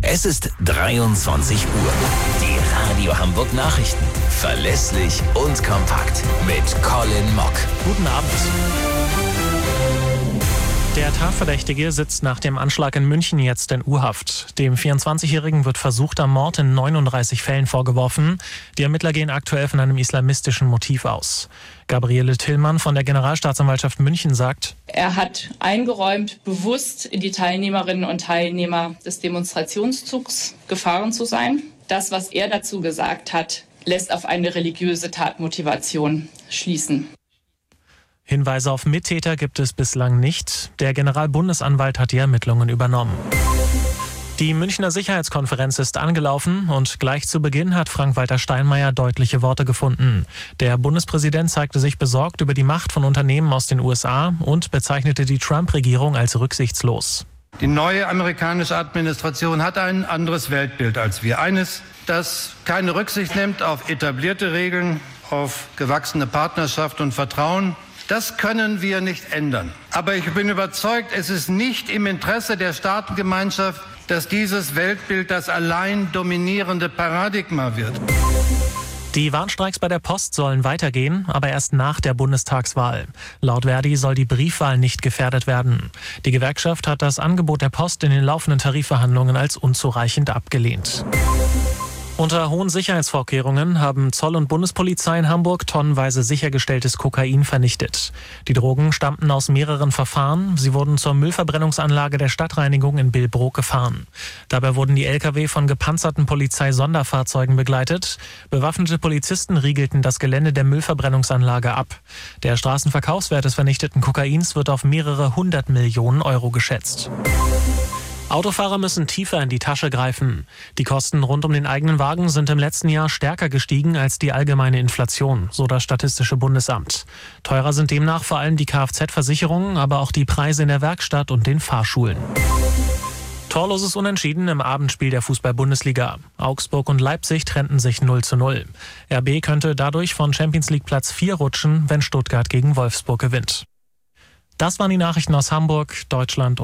Es ist 23 Uhr. Die Radio Hamburg Nachrichten. Verlässlich und kompakt mit Colin Mock. Guten Abend. Der Tatverdächtige sitzt nach dem Anschlag in München jetzt in U-Haft. Dem 24-Jährigen wird versuchter Mord in 39 Fällen vorgeworfen. Die Ermittler gehen aktuell von einem islamistischen Motiv aus. Gabriele Tillmann von der Generalstaatsanwaltschaft München sagt: Er hat eingeräumt, bewusst in die Teilnehmerinnen und Teilnehmer des Demonstrationszugs gefahren zu sein. Das, was er dazu gesagt hat, lässt auf eine religiöse Tatmotivation schließen. Hinweise auf Mittäter gibt es bislang nicht. Der Generalbundesanwalt hat die Ermittlungen übernommen. Die Münchner Sicherheitskonferenz ist angelaufen und gleich zu Beginn hat Frank-Walter Steinmeier deutliche Worte gefunden. Der Bundespräsident zeigte sich besorgt über die Macht von Unternehmen aus den USA und bezeichnete die Trump-Regierung als rücksichtslos. Die neue amerikanische Administration hat ein anderes Weltbild als wir. Eines, das keine Rücksicht nimmt auf etablierte Regeln, auf gewachsene Partnerschaft und Vertrauen. Das können wir nicht ändern. Aber ich bin überzeugt, es ist nicht im Interesse der Staatengemeinschaft, dass dieses Weltbild das allein dominierende Paradigma wird. Die Warnstreiks bei der Post sollen weitergehen, aber erst nach der Bundestagswahl. Laut Verdi soll die Briefwahl nicht gefährdet werden. Die Gewerkschaft hat das Angebot der Post in den laufenden Tarifverhandlungen als unzureichend abgelehnt. Unter hohen Sicherheitsvorkehrungen haben Zoll und Bundespolizei in Hamburg tonnenweise sichergestelltes Kokain vernichtet. Die Drogen stammten aus mehreren Verfahren. Sie wurden zur Müllverbrennungsanlage der Stadtreinigung in Billbrook gefahren. Dabei wurden die Lkw von gepanzerten Polizeisonderfahrzeugen begleitet. Bewaffnete Polizisten riegelten das Gelände der Müllverbrennungsanlage ab. Der Straßenverkaufswert des vernichteten Kokains wird auf mehrere 100 Millionen Euro geschätzt. Autofahrer müssen tiefer in die Tasche greifen. Die Kosten rund um den eigenen Wagen sind im letzten Jahr stärker gestiegen als die allgemeine Inflation, so das Statistische Bundesamt. Teurer sind demnach vor allem die Kfz-Versicherungen, aber auch die Preise in der Werkstatt und den Fahrschulen. Torloses Unentschieden im Abendspiel der Fußball-Bundesliga. Augsburg und Leipzig trennten sich 0:0. RB könnte dadurch von Champions League Platz 4 rutschen, wenn Stuttgart gegen Wolfsburg gewinnt. Das waren die Nachrichten aus Hamburg, Deutschland